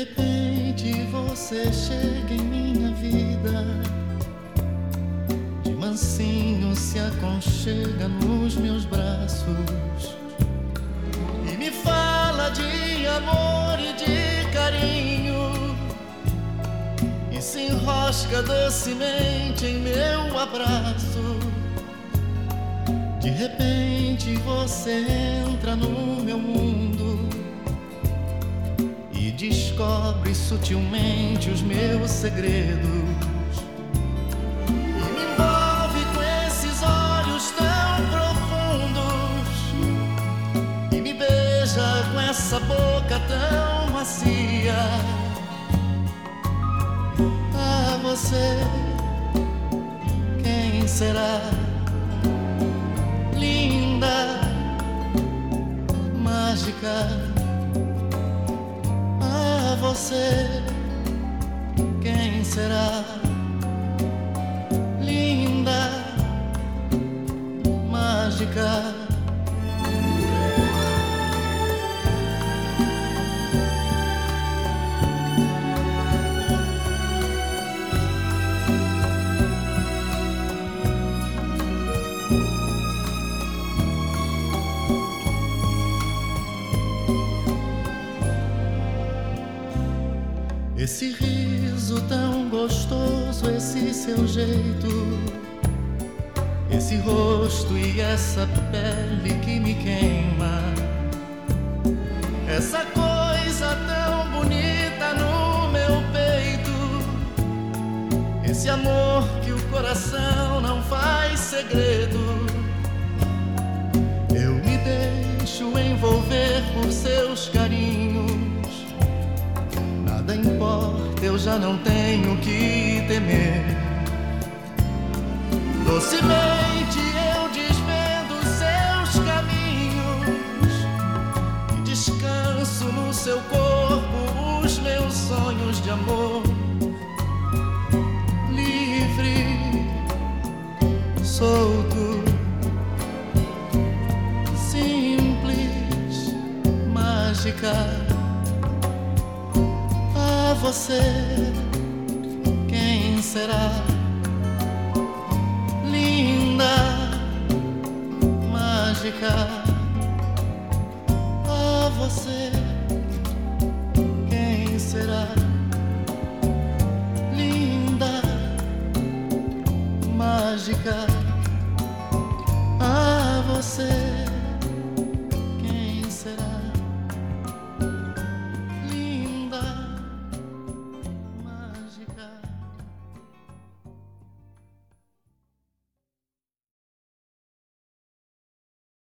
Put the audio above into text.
repente você chega em minha vida, de mansinho se aconchega nos meus braços e me fala de amor e de carinho, e se enrosca docemente em meu abraço. De repente você entra no meu mundo e descobre sutilmente os meus segredos, e me envolve com esses olhos tão profundos e me beija com essa boca tão macia. Ah, você, quem será? Linda, mágica. Ah, você, quem será? Linda, mágica. Esse riso tão gostoso, esse seu jeito, esse rosto e essa pele que me queima, essa coisa tão bonita no meu peito, esse amor que o coração não faz segredo. Eu me deixo envolver por seus carinhos, nada importa, eu já não tenho que temer. Docemente eu desvendo seus caminhos e descanso no seu corpo os meus sonhos de amor. Livre, solto, simples, mágica. Você, quem será? Linda, mágica. Ah, você, quem será? Linda, mágica.